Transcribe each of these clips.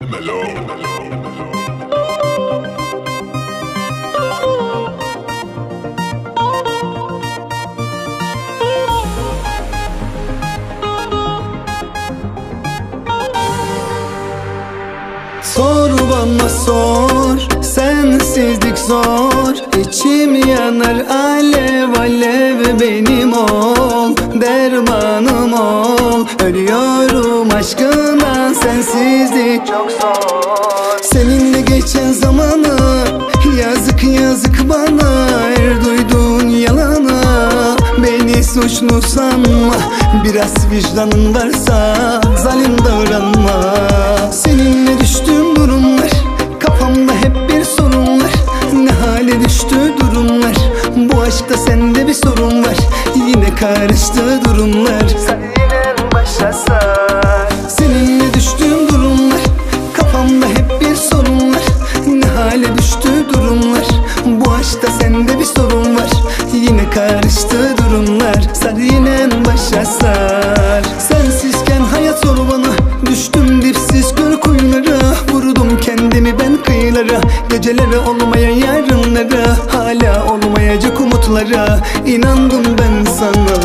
Sor bana sor, sensizlik zor. İçim yanar alev alev, benim ol, dermanım ol. Ölüyorum aşkına, sensizlik çok zor. Seninle geçen zamanı yazık yazık bana. Her duyduğun yalana beni suçlu sanma. Biraz vicdanın varsa zalim davranma. Seninle düştüğüm durumlar, kafamda hep bir sorun var. Ne hale düştü durumlar, bu aşkta sende bir sorun var. Yine karıştı durumlar, sen yine başa sar. Seninle düştüğüm durumlar, kafamda hep bir sorun var. Ne hale düştü durumlar, bu aşkta sende bir sorun var. Yine karıştı durumlar, sen yine başa sar. Sensizken hayat zor bana, düştüm dipsiz göl kuyulara. Vurdum kendimi ben kıyılara, gecelere olmayan yarınlara, hala olmayacak umutlara. İnandım ben sana.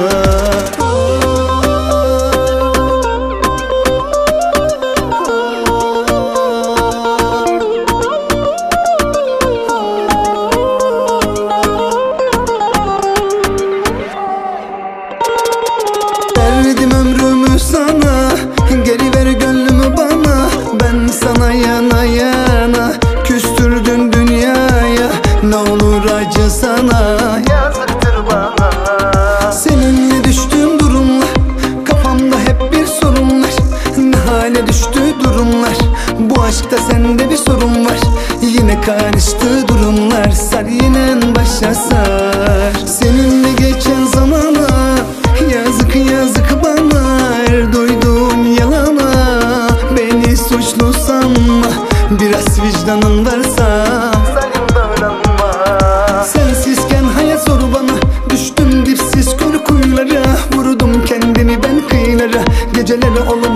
Verdim ömrümü sana, geri ver gönlümü bana. Ben sana yana yana, küstürdün dünyaya. Ne olur acı sana, yazıktır bana. Seninle düştüğüm durumlar, kafamda hep bir sorun var. Ne hale düştü durumlar, bu aşkta sende bir sorun var. Yine karıştı durumlar, sar yine başa sar. Seninle geçen zamana yazık yazık bana. Her duyduğum yalana beni suçlu sanma. Biraz vicdanın varsa zalim davranma. Sensizken hayat zor bana, düştüm dipsiz göl kuyulara. Vurdum kendimi ben kıyılara, gecelere olmayan